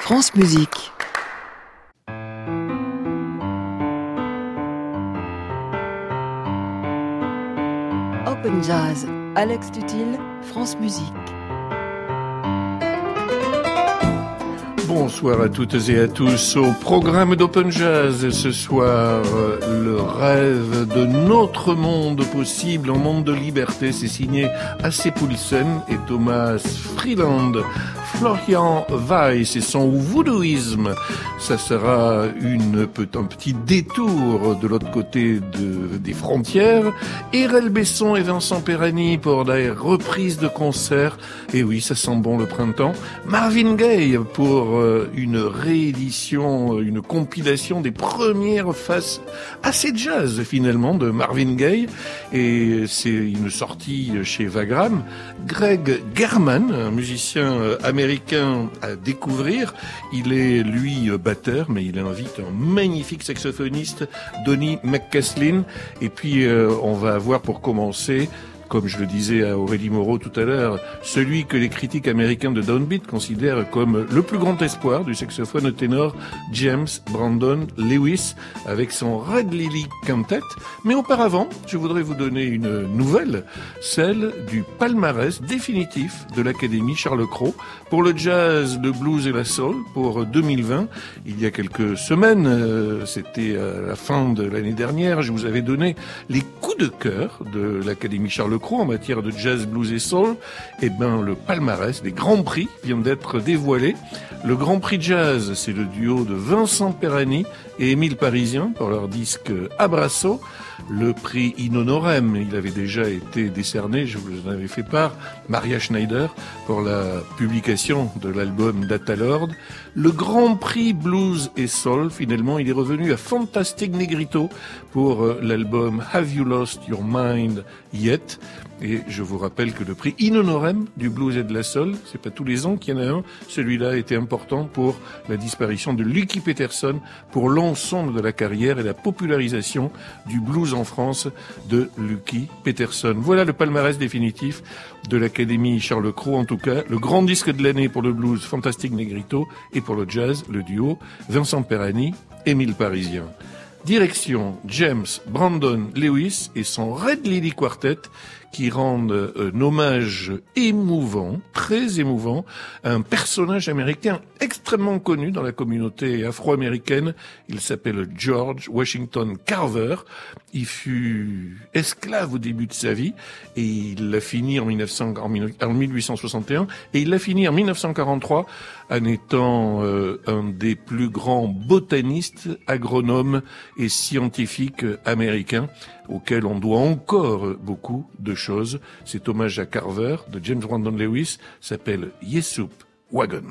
France Musique. Open Jazz, Alex Tutil, France Musique. Bonsoir à toutes et à tous. Au programme d'Open Jazz ce soir, le rêve de notre monde possible, un monde de liberté. C'est signé Asse Poulsen et Thomas Freeland. Florian Weiss et son voodooisme. Ça sera un petit détour de l'autre côté des frontières. Erel Besson et Vincent Perani pour des reprises de concerts. Et oui, ça sent bon le printemps. Marvin Gaye pour une réédition, une compilation des premières faces assez jazz finalement de Marvin Gaye. Et c'est une sortie chez Vagram. Greg German, un musicien américain à découvrir. Il est, lui, batteur, mais il invite un magnifique saxophoniste, Donny McCaslin. Et puis, on va avoir pour commencer, comme je le disais à Aurélie Moreau tout à l'heure, celui que les critiques américains de Downbeat considèrent comme le plus grand espoir du saxophone ténor, James Brandon Lewis, avec son Red Lily Quintet. Mais auparavant, je voudrais vous donner une nouvelle, celle du palmarès définitif de l'Académie Charles Cros pour le jazz, le blues et la soul pour 2020. Il y a quelques semaines, c'était à la fin de l'année dernière, je vous avais donné les coups de cœur de l'Académie Charles Cros en matière de jazz, blues et soul. Eh ben, le palmarès des grands prix vient d'être dévoilé. Le Grand Prix Jazz, c'est le duo de Vincent Perani et Émile Parisien pour leur disque Abraço. Le prix In Honorem, il avait déjà été décerné, je vous en avais fait part, Maria Schneider pour la publication de l'album Data Lord. Le Grand Prix Blues et Soul, finalement, il est revenu à Fantastic Negrito pour l'album Have You Lost Your Mind Yet? Et je vous rappelle que le prix In Honorem du blues et de la soul, c'est pas tous les ans qu'il y en a un. Celui-là était important pour la disparition de Lucky Peterson, pour l'ensemble de la carrière et la popularisation du blues en France de Lucky Peterson. Voilà le palmarès définitif de l'Académie Charles Cros. En tout cas, le grand disque de l'année pour le blues, Fantastic Negrito, et pour le jazz, le duo Vincent Perani, Émile Parisien. Direction James Brandon Lewis et son Red Lily Quartet qui rendent un hommage émouvant, très émouvant, à un personnage américain extrêmement connu dans la communauté afro-américaine. Il s'appelle George Washington Carver. Il fut esclave au début de sa vie et il l'a fini en 1861 et il l'a fini en 1943 en étant un des plus grands botanistes, agronomes et scientifiques américains auxquels on doit encore beaucoup de choses. Cet hommage à Carver de James Brandon Lewis s'appelle Yesoup Wagon.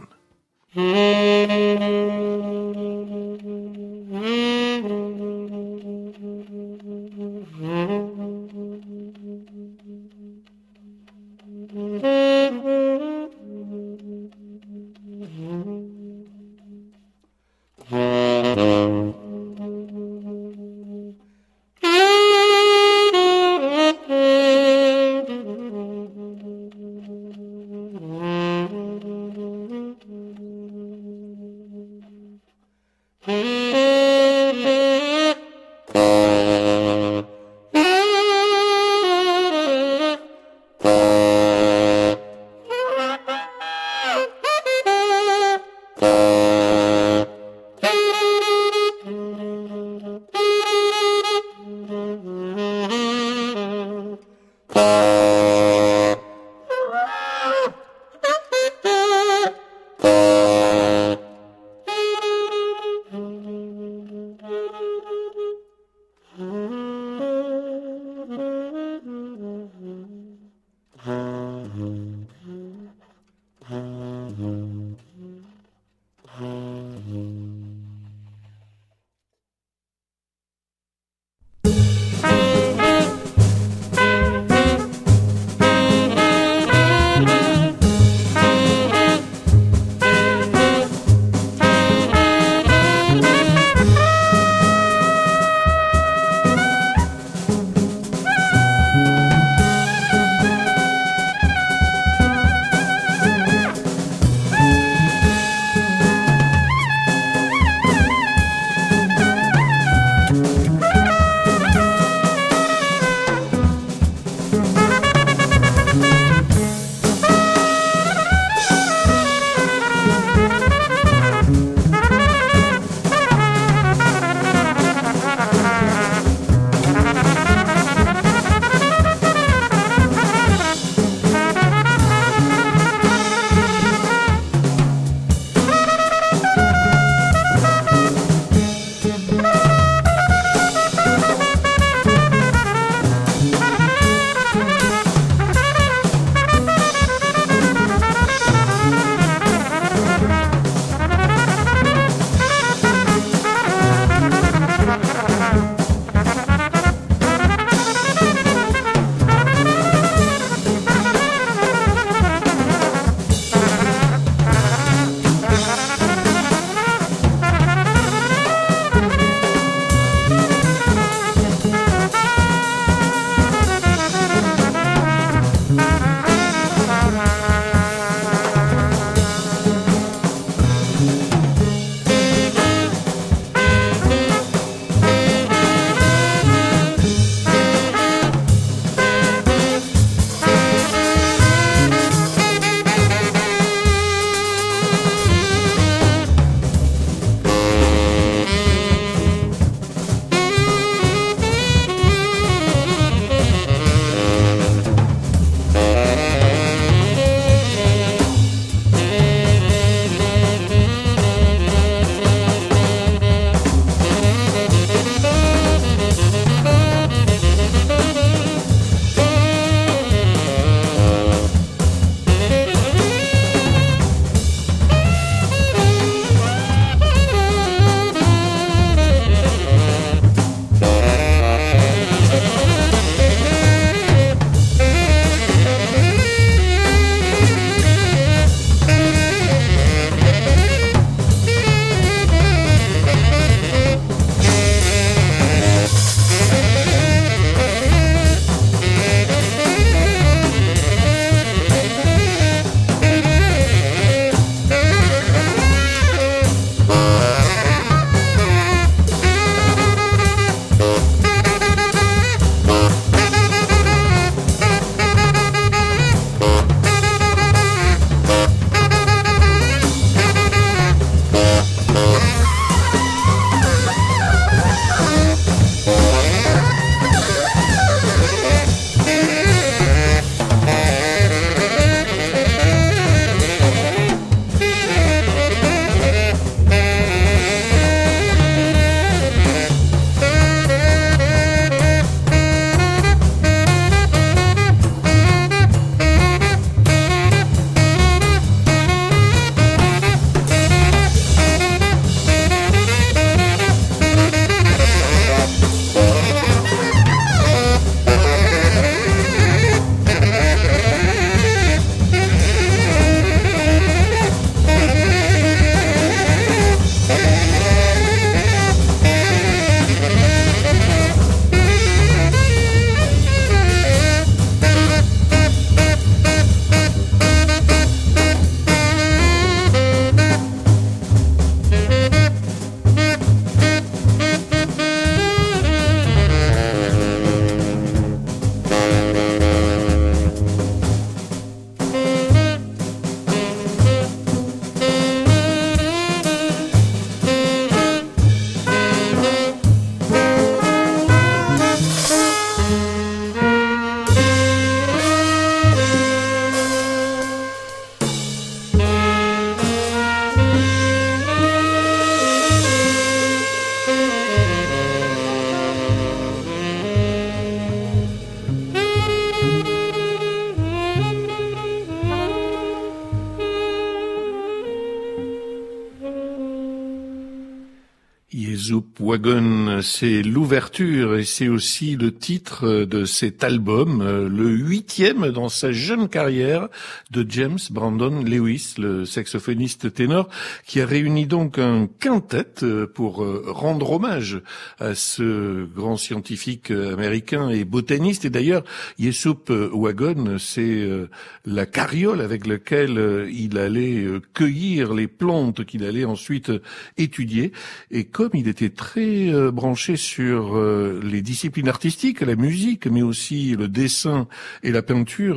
Jesup Wagon, c'est l'ouverture et c'est aussi le titre de cet album, le 8e dans sa jeune carrière de James Brandon Lewis, le saxophoniste ténor, qui a réuni donc un quintet pour rendre hommage à ce grand scientifique américain et botaniste. Et d'ailleurs, Jesup Wagon, c'est la carriole avec laquelle il allait cueillir les plantes qu'il allait ensuite étudier. Et comme il était très branché sur les disciplines artistiques, la musique, mais aussi le dessin et la peinture,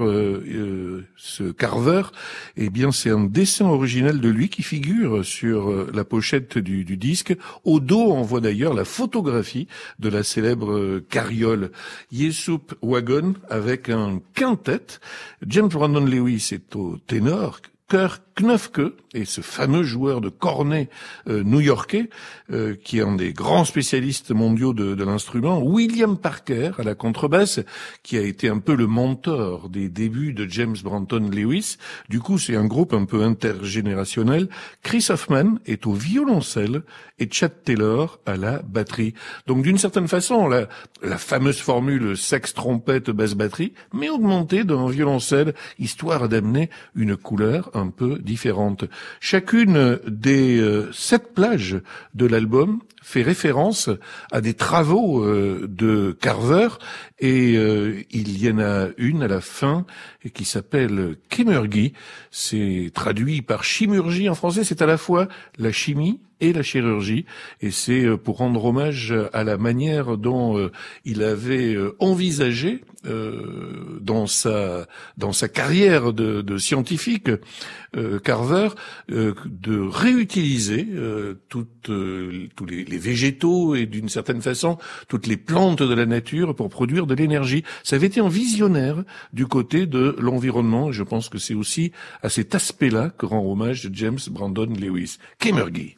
ce Carver, eh bien c'est un dessin original de lui qui figure sur la pochette du disque. Au dos, on voit d'ailleurs la photographie de la célèbre carriole. Jesup Wagon avec un quintet. James Brandon Lewis est au ténor, Kirk Knöpfke est ce fameux joueur de cornet new-yorkais qui est un des grands spécialistes mondiaux de l'instrument. William Parker à la contrebasse, qui a été un peu le mentor des débuts de James Brandon Lewis. Du coup, c'est un groupe un peu intergénérationnel. Chris Hoffman est au violoncelle et Chad Taylor à la batterie. Donc, d'une certaine façon, la fameuse formule sax, trompette, basse, batterie, mais augmentée d'un violoncelle, histoire d'amener une couleur un peu différente. Chacune des 7 plages de l'album fait référence à des travaux de Carver et il y en a une à la fin qui s'appelle Chemurgy. C'est traduit par chimurgie en français, c'est à la fois la chimie et la chirurgie, et c'est pour rendre hommage à la manière dont il avait envisagé dans sa carrière de scientifique, Carver, de réutiliser tous les végétaux et d'une certaine façon toutes les plantes de la nature pour produire de l'énergie. Ça avait été un visionnaire du côté de l'environnement, et je pense que c'est aussi à cet aspect-là que rend hommage James Brandon Lewis. Chemurgy.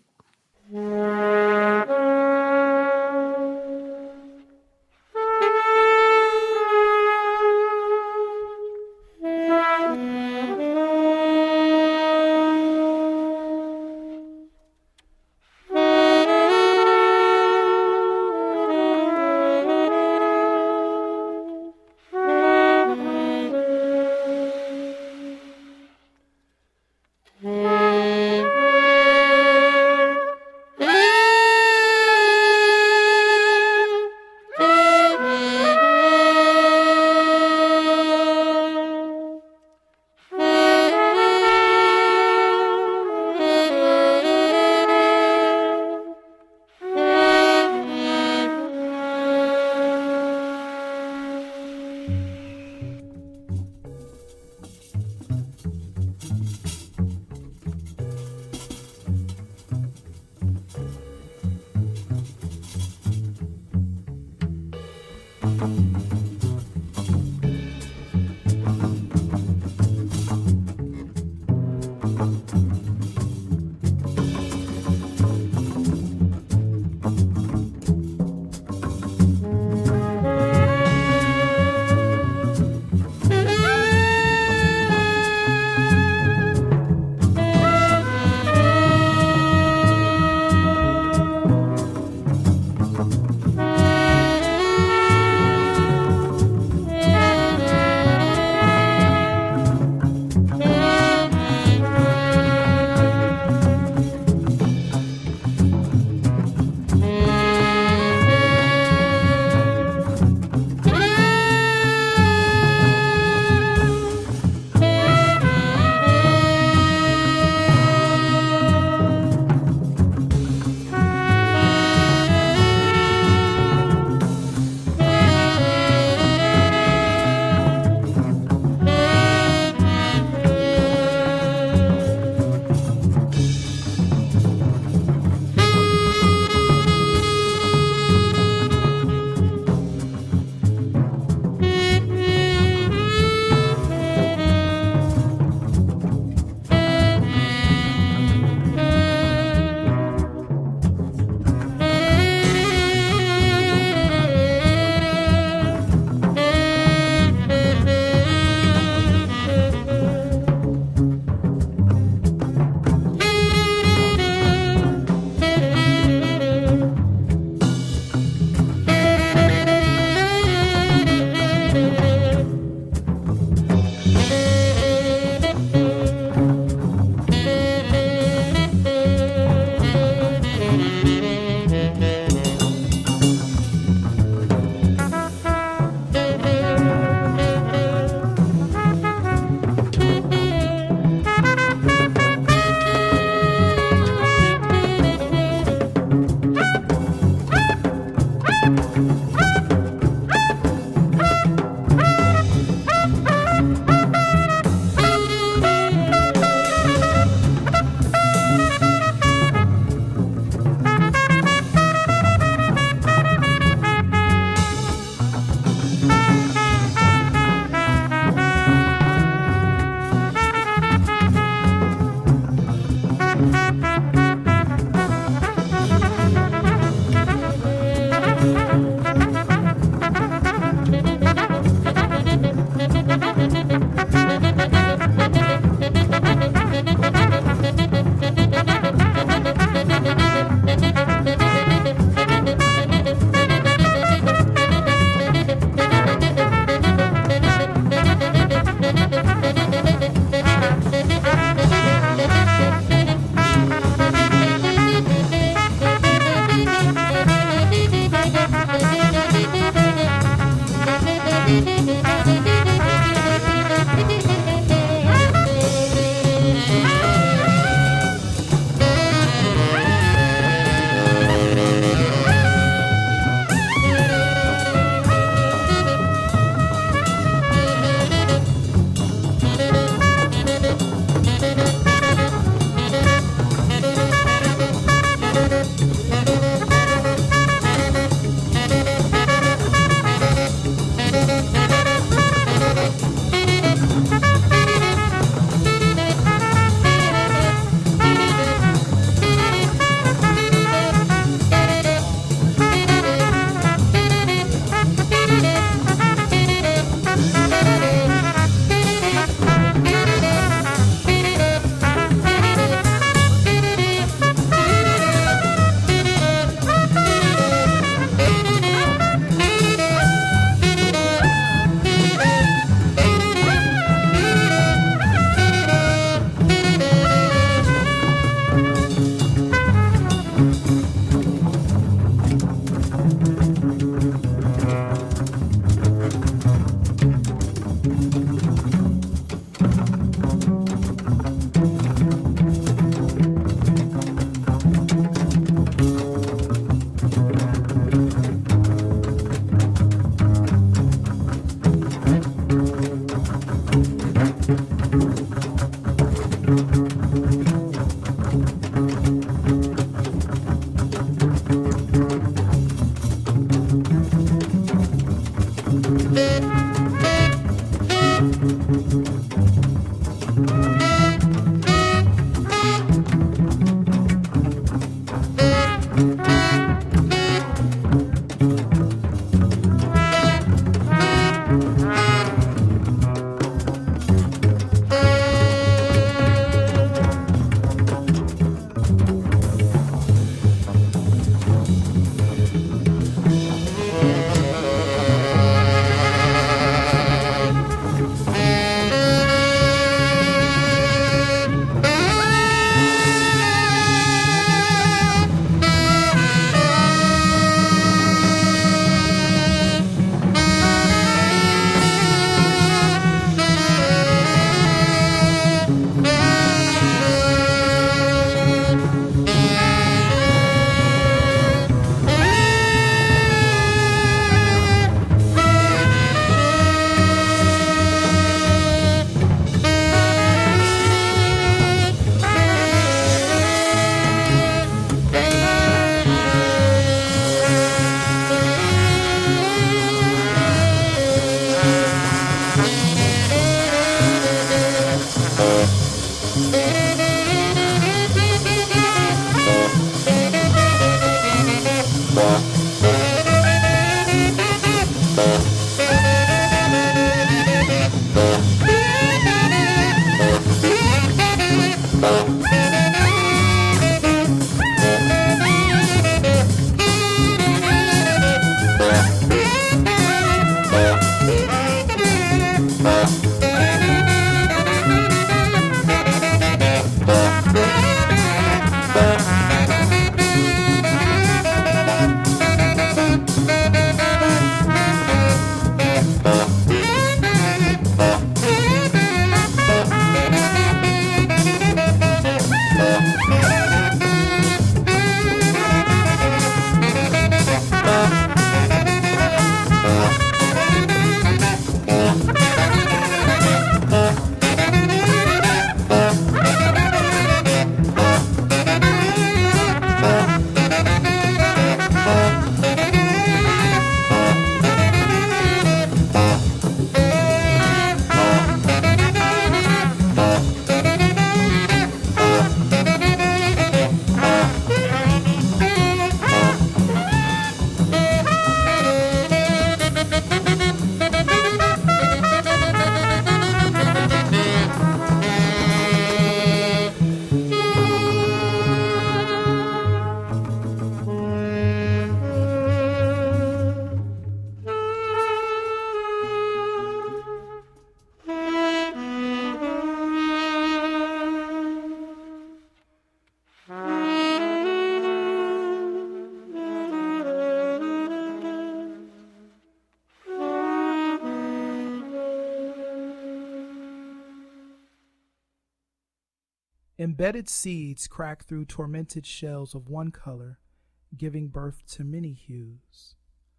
Embedded seeds crack through tormented shells of one color, giving birth to many hues.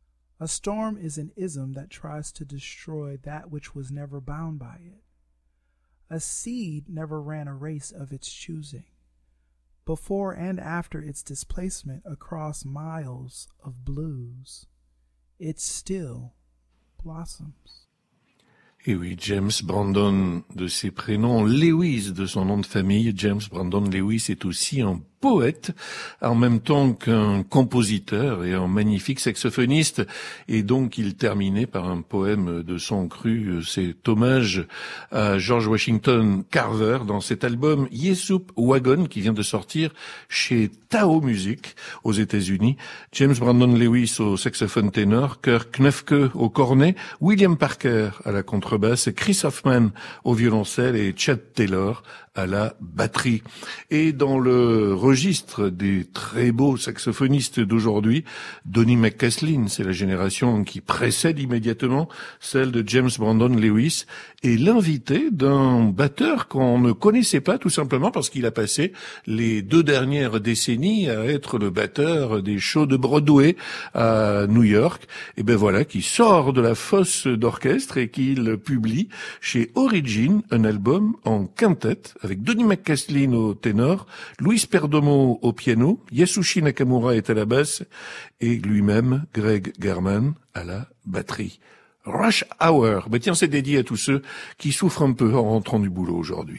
A storm is an ism that tries to destroy that which was never bound by it. A seed never ran a race of its choosing. Before and after its displacement across miles of blues, it still blossoms. Et oui, James Brandon de ses prénoms, Lewis de son nom de famille. James Brandon Lewis est aussi un poète, en même temps qu'un compositeur et un magnifique saxophoniste. Et donc, il terminait par un poème de son cru. C'est hommage à George Washington Carver dans cet album Yesup Wagon qui vient de sortir chez Tao Music aux États-Unis. James Brandon Lewis au saxophone ténor, Kirk Knöfke au cornet, William Parker à la contrebasse, Chris Hoffman au violoncelle et Chad Taylor à la batterie. Et dans le registre des très beaux saxophonistes d'aujourd'hui, Donny McCaslin, c'est la génération qui précède immédiatement celle de James Brandon Lewis, est l'invité d'un batteur qu'on ne connaissait pas tout simplement parce qu'il a passé les 2 dernières décennies à être le batteur des shows de Broadway à New York. Et ben voilà, qui sort de la fosse d'orchestre et qu'il publie chez Origin un album en quintette avec Donny McCaslin au ténor, Luis Perdomo au piano, Yasushi Nakamura est à la basse et lui-même, Greg German, à la batterie. Rush Hour, tiens, c'est dédié à tous ceux qui souffrent un peu en rentrant du boulot aujourd'hui.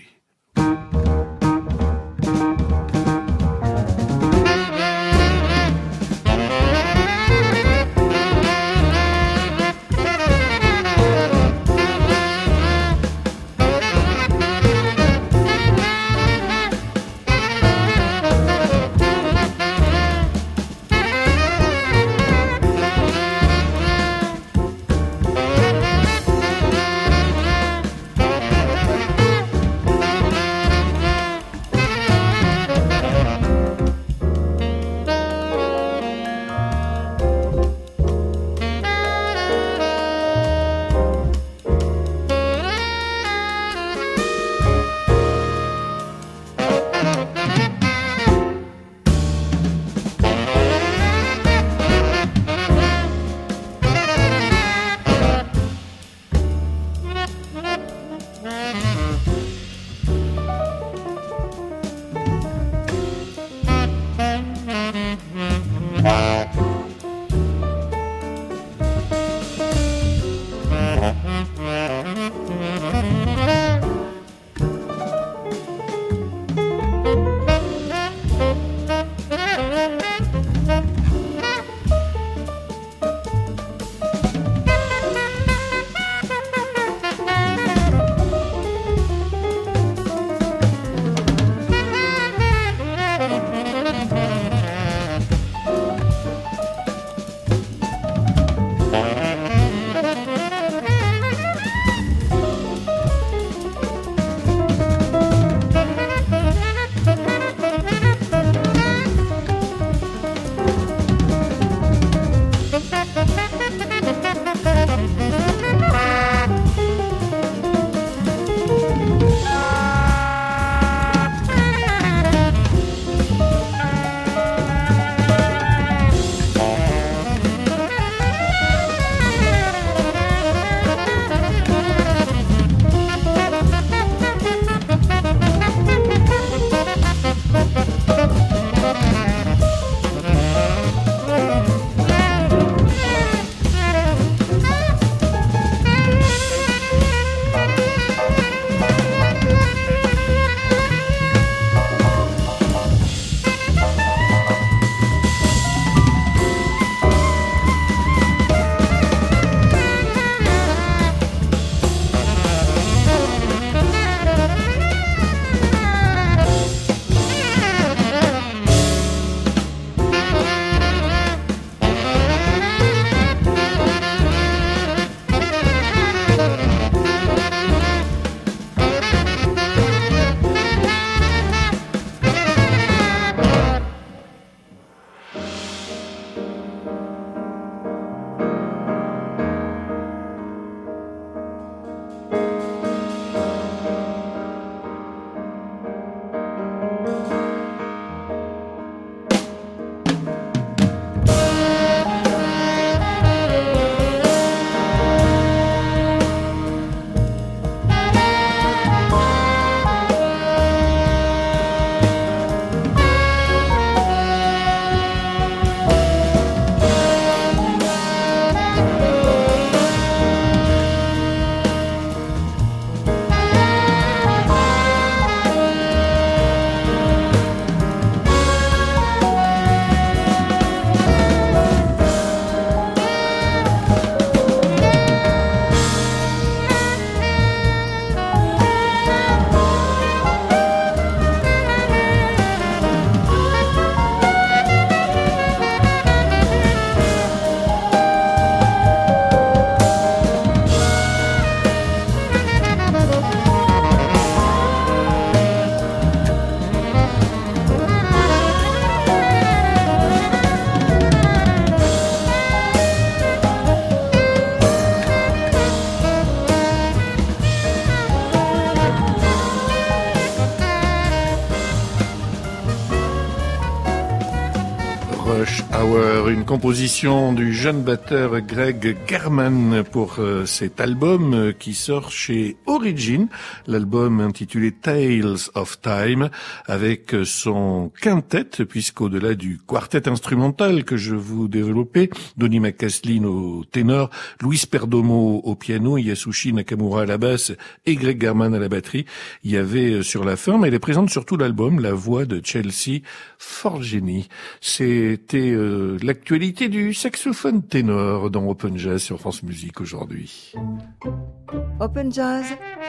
Rush Hour, une composition du jeune batteur Greg Germann pour cet album qui sort chez Origin, l'album intitulé Tales of Time, avec son quintet, puisqu'au-delà du quartet instrumental que je vous développais, Donny McCaslin au ténor, Luis Perdomo au piano, Yasushi Nakamura à la basse et Greg Germann à la batterie, il y avait sur la fin, mais elle est présente sur tout l'album, la voix de Chelsea Forgeni. C'était l'actualité du saxophone ténor dans Open Jazz sur France Musique aujourd'hui. Open Jazz.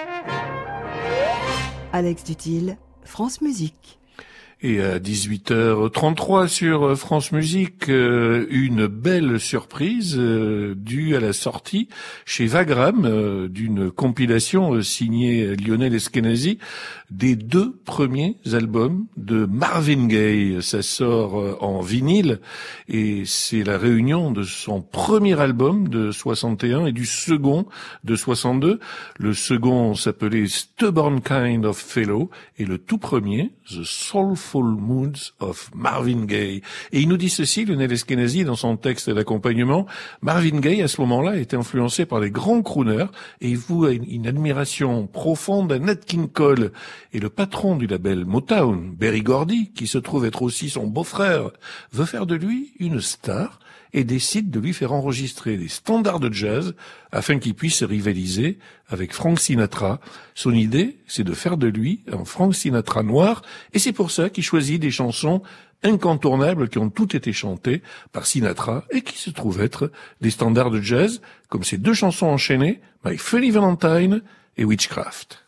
Alex Dutil, France Musique. Et à 18h33 sur France Musique, une belle surprise due à la sortie chez Vagram d'une compilation signée Lionel Eskenazi des 2 premiers albums de Marvin Gaye. Ça sort en vinyle et c'est la réunion de son premier album de 61 et du second de 62. Le second s'appelait Stubborn Kind of Fellow et le tout premier, The Soulful Moods of Marvin Gaye. Et il nous dit ceci, Lionel Eskenazi, dans son texte d'accompagnement, Marvin Gaye, à ce moment-là, était influencé par les grands crooners et il voua une admiration profonde à Nat King Cole. Et le patron du label Motown, Berry Gordy, qui se trouve être aussi son beau-frère, veut faire de lui une star et décide de lui faire enregistrer des standards de jazz afin qu'il puisse rivaliser avec Frank Sinatra. Son idée, c'est de faire de lui un Frank Sinatra noir, et c'est pour ça qu'il choisit des chansons incontournables qui ont toutes été chantées par Sinatra et qui se trouvent être des standards de jazz, comme ces 2 chansons enchaînées, My Funny Valentine et Witchcraft.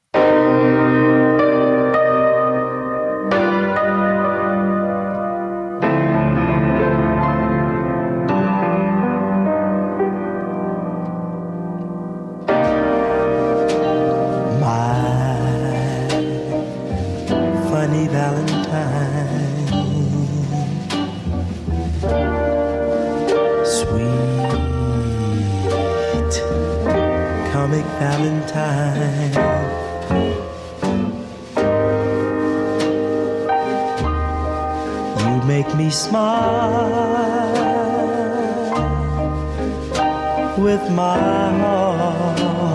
With my heart,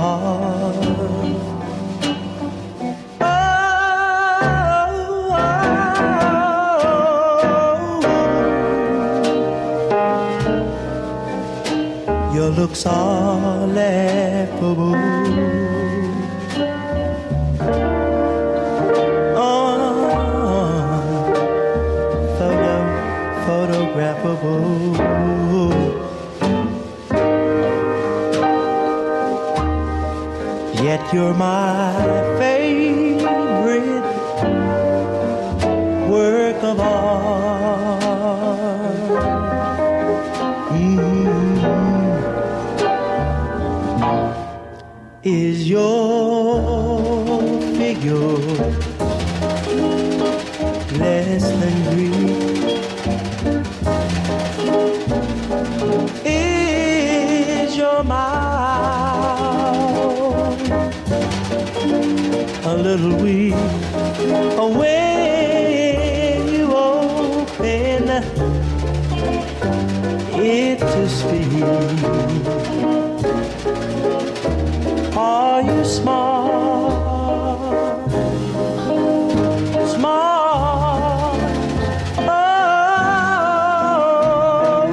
your looks are laughable. Photographable. Yet you're my favorite work of art. Is your figure less than Greek? Is your mouth a little weak? Or when you open it to speak, are you smart? Smart. Oh,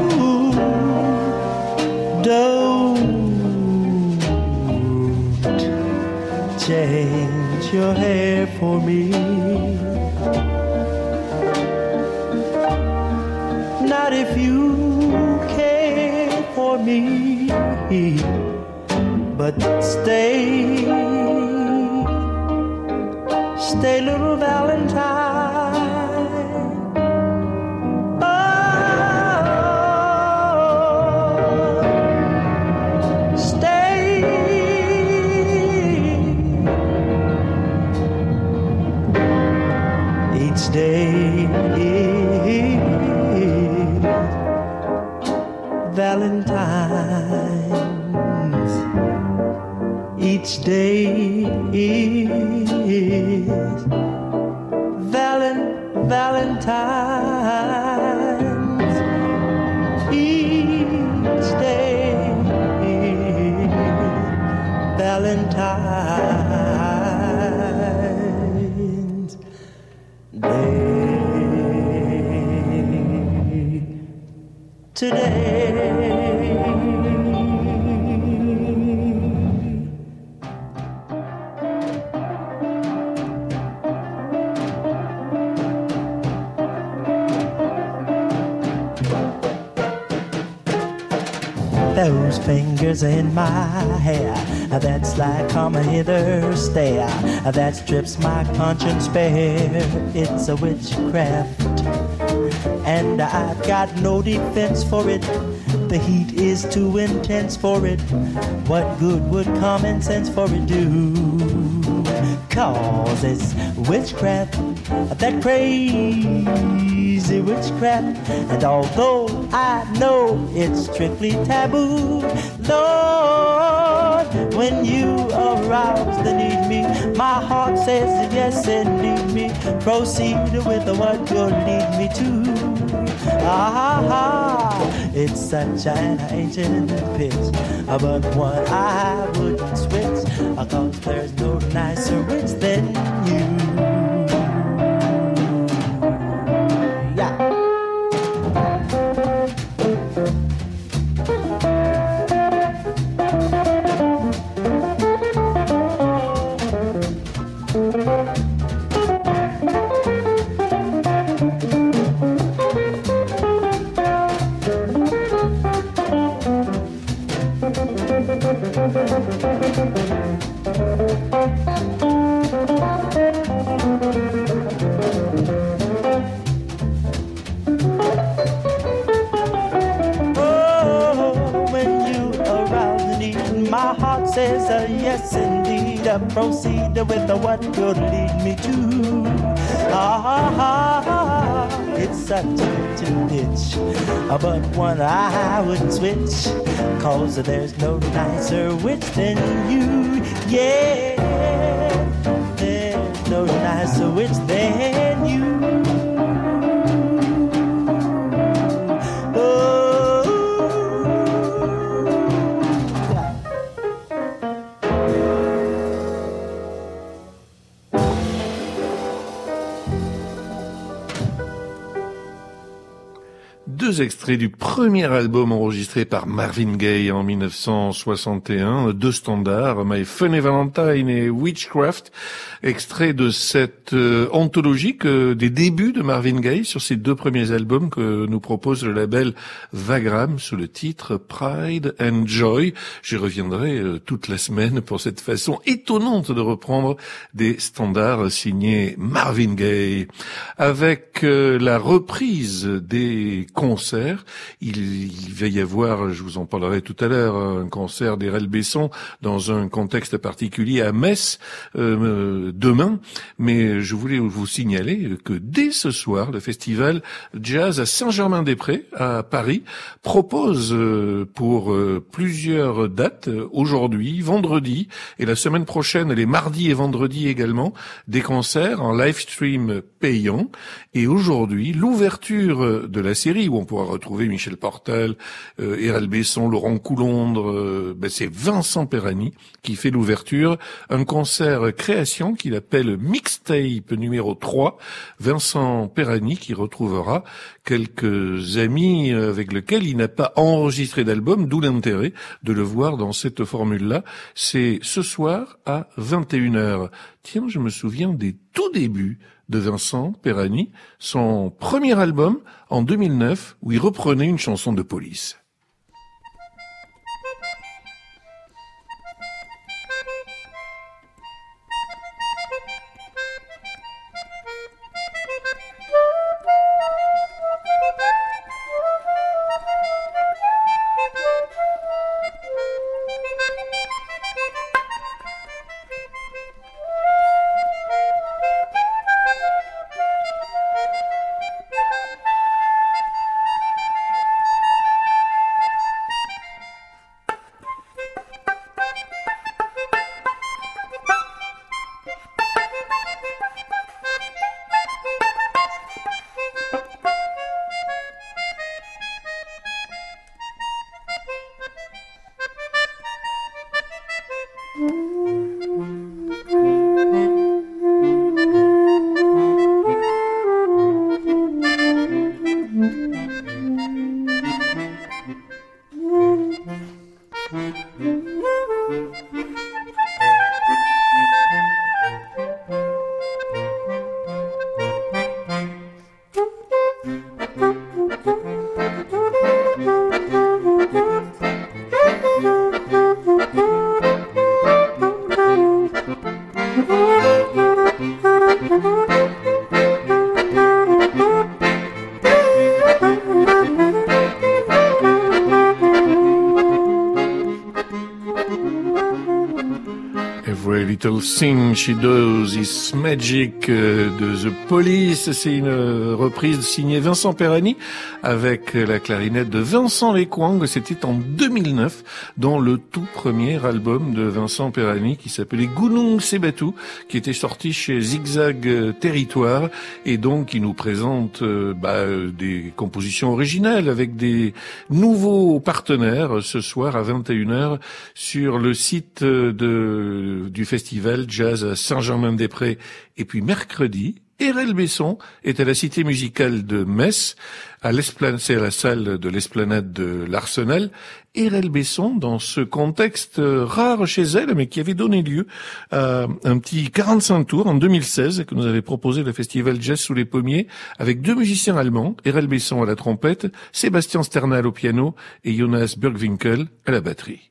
don't change your hair for me. Not if you care for me, but stay, stay, little Valentine. Oh, stay. Each day is Valentine's. Each day is Valentine. Valentine's Day today. Those fingers in my hair, that's like come hither stare, that strips my conscience bare. It's a witchcraft, and I've got no defense for it. The heat is too intense for it. What good would common sense for it do? 'Cause it's witchcraft, that crazy witchcraft. And although I know it's strictly taboo, Lord, when you arouse the need me, my heart says yes indeed me. Proceed with what you'll lead me to. It's such an ancient pitch, but one I wouldn't switch, 'cause there's no nicer witch than you. Yeah. Says yes indeed, proceed with what could lead me to. It's such a bitch, but one I wouldn't switch, 'cause there's no nicer witch than you. Yeah, there's no nicer witch than you. Deux extraits du premier album enregistré par Marvin Gaye en 1961, deux standards, My Funny Valentine et Witchcraft, extrait de cette anthologie des débuts de Marvin Gaye sur ses deux premiers albums que nous propose le label Vagram sous le titre Pride and Joy. J'y reviendrai toute la semaine pour cette façon étonnante de reprendre des standards signés Marvin Gaye. Avec la reprise des concerts, il va y avoir, je vous en parlerai tout à l'heure, un concert d'Erel Besson dans un contexte particulier à Metz demain, mais je voulais vous signaler que dès ce soir, le festival Jazz à Saint-Germain-des-Prés à Paris propose pour plusieurs dates, aujourd'hui, vendredi et la semaine prochaine, les mardis et vendredis également, des concerts en live stream payant. Et aujourd'hui, l'ouverture de la série où on pourra retrouver Michel Portal, Erel Besson, Laurent Coulondre, c'est Vincent Perani qui fait l'ouverture, un concert création qu'il appelle Mixtape numéro 3, Vincent Perani qui retrouvera quelques amis avec lesquels il n'a pas enregistré d'album, d'où l'intérêt de le voir dans cette formule-là. C'est ce soir à 21h. Tiens, je me souviens des tout débuts de Vincent Perani, son premier album en 2009 où il reprenait une chanson de Police. little thing she does is magic de The Police. C'est une reprise signée Vincent Perani avec la clarinette de Vincent Lequang. C'était en 2009 dans le tout premier album de Vincent Perani qui s'appelait Gunung Sebatu, qui était sorti chez Zigzag Territoire et donc qui nous présente des compositions originales avec des nouveaux partenaires ce soir à 21h sur le site du festival Jazz à Saint-Germain-des-Prés. Et puis mercredi, Erel Besson est à la Cité musicale de Metz, c'est à la salle de l'Esplanade de l'Arsenal. Erel Besson, dans ce contexte rare chez elle, mais qui avait donné lieu à un petit 45 tours en 2016 que nous avait proposé le festival Jazz sous les pommiers, avec 2 musiciens allemands, Erel Besson à la trompette, Sébastien Sternal au piano et Jonas Burgwinkel à la batterie.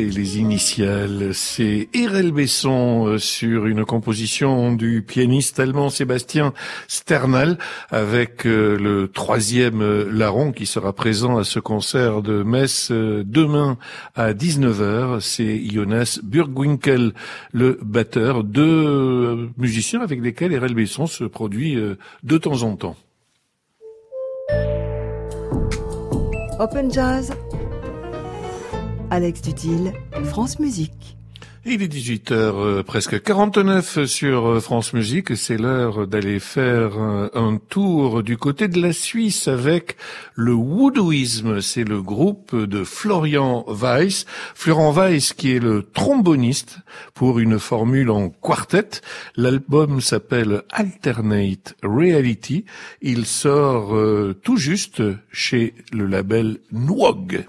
c'est les initiales. C'est Erel Besson sur une composition du pianiste allemand Sébastien Sternal avec le 3e larron qui sera présent à ce concert de Metz demain à 19h. C'est Jonas Burgwinkel, le batteur, deux musiciens avec lesquels Erel Besson se produit de temps en temps. Open Jazz, Alex Dutil, France Musique. Et il est 18h presque 49 sur France Musique. C'est l'heure d'aller faire un tour du côté de la Suisse avec le Woodouisme. C'est le groupe de Florian Weiss. Florian Weiss qui est le tromboniste pour une formule en quartet. L'album s'appelle Alternate Reality. Il sort tout juste chez le label Nwog.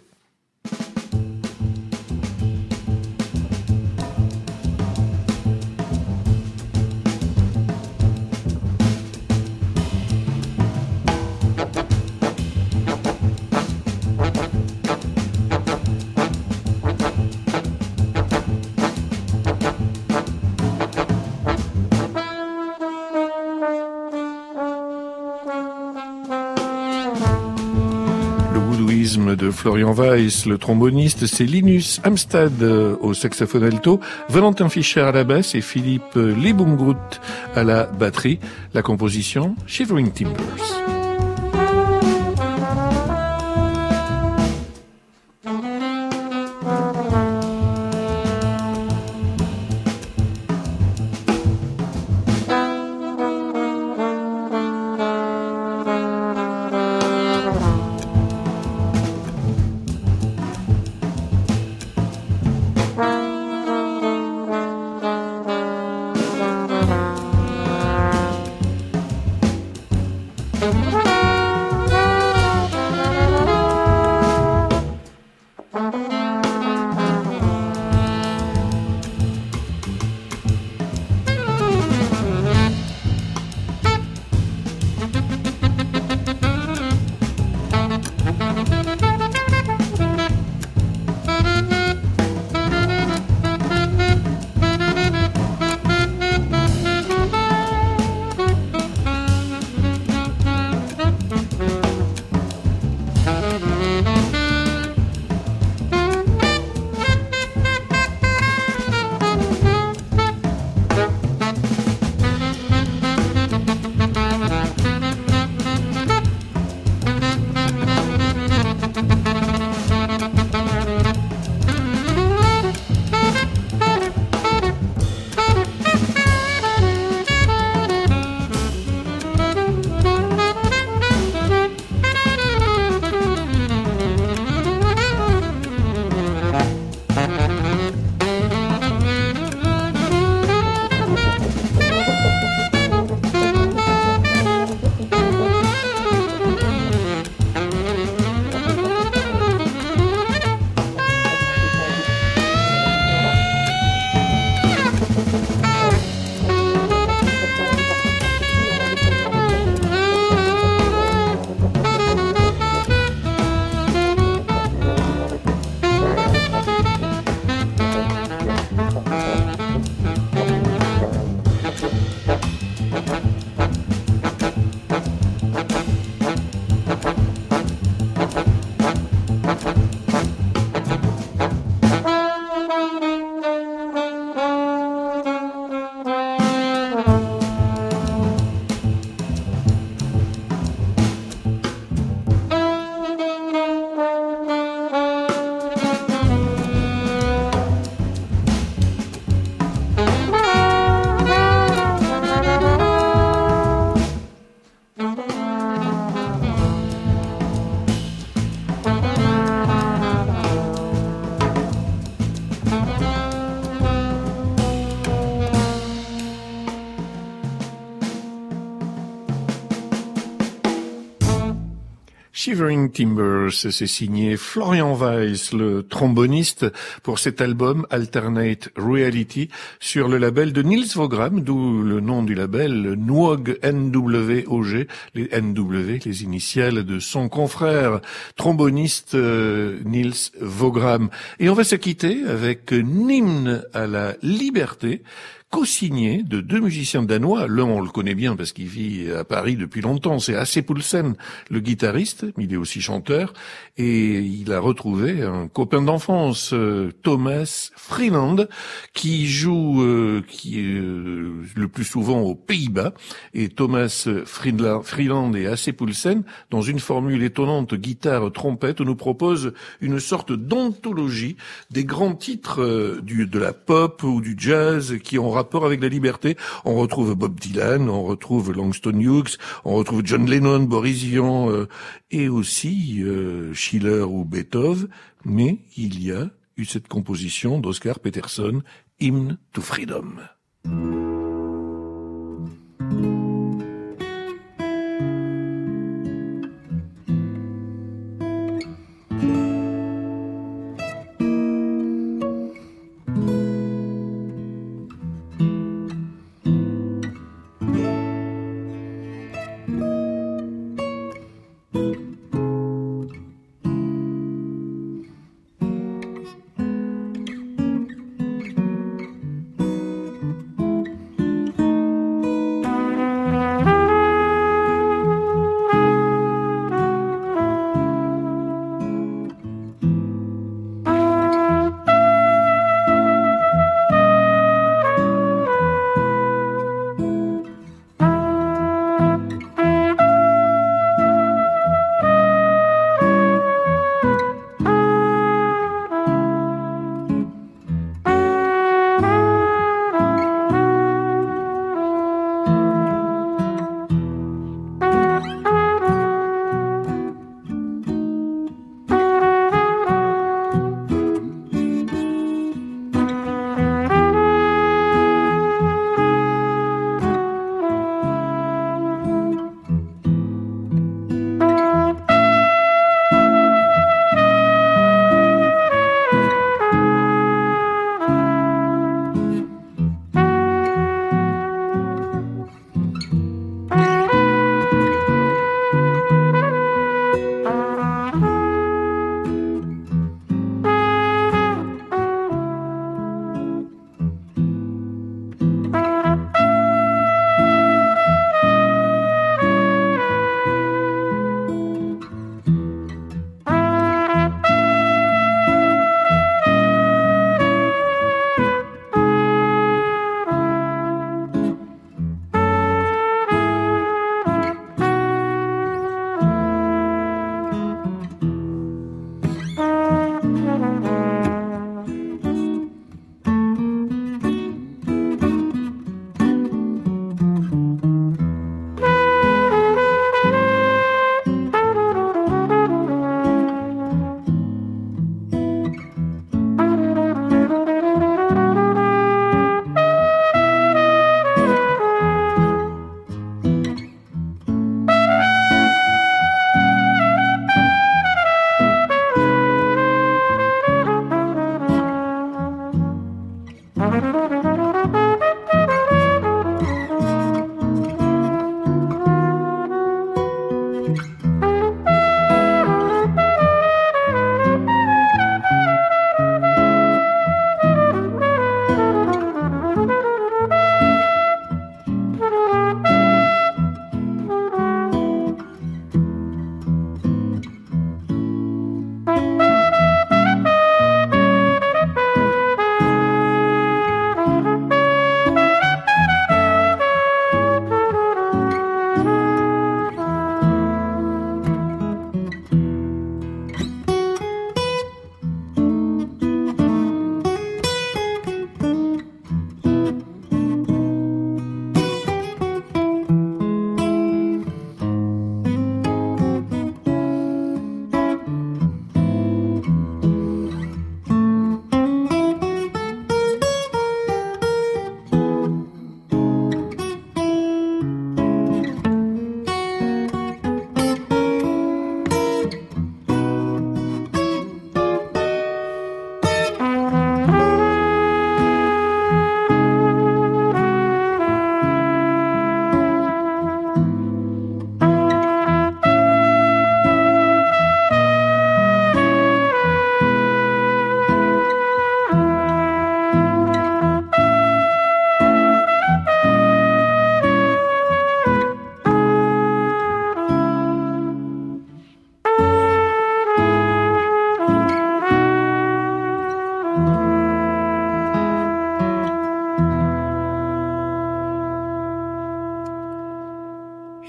De Florian Weiss, le tromboniste, c'est Linus Amstad au saxophone alto, Valentin Fischer à la basse et Philippe Lebumgroot à la batterie. La composition, Shivering Timbers. Thank you. Shivering Timbers, c'est signé Florian Weiss, le tromboniste, pour cet album Alternate Reality sur le label de Nils Wagram, d'où le nom du label NWOG, N-W-O-G, les N-W, les initiales de son confrère tromboniste Nils Wagram. Et on va se quitter avec un hymne à la liberté, co-signé de deux musiciens danois. L'un, on le connaît bien parce qu'il vit à Paris depuis longtemps, c'est Hasse Poulsen, le guitariste, mais il est aussi chanteur, et il a retrouvé un copain d'enfance, Thomas Freeland, qui joue, qui est le plus souvent aux Pays-Bas, et Thomas Freeland et Hasse Poulsen, dans une formule étonnante guitare-trompette, nous propose une sorte d'anthologie des grands titres de la pop ou du jazz qui ont rapport avec la liberté. On retrouve Bob Dylan, on retrouve Langston Hughes, on retrouve John Lennon, Boris Vian et aussi Schiller ou Beethoven. Mais il y a eu cette composition d'Oscar Peterson, Hymn to Freedom.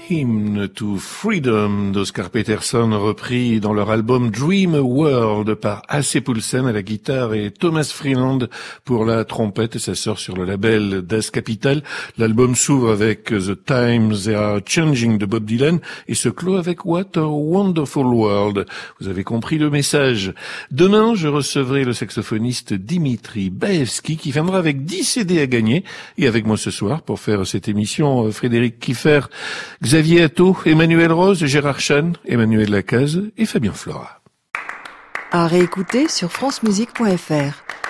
Hymn to Freedom d'Oscar Peterson, repris dans leur album Dream World par Hasse Poulsen à la guitare et Thomas Freeland pour la trompette, et ça sort sur le label Das Kapital. L'album s'ouvre avec The Times They Are Changing de Bob Dylan et se clôt avec What a Wonderful World. Vous avez compris le message. Demain, je recevrai le saxophoniste Dimitri Baevski qui viendra avec 10 CD à gagner, et avec moi ce soir pour faire cette émission, Frédéric Kiffer, Xavier Atto, Emmanuel Rose, Gérard Chan, Emmanuel Lacaze et Fabien Flora. À réécouter sur francemusique.fr.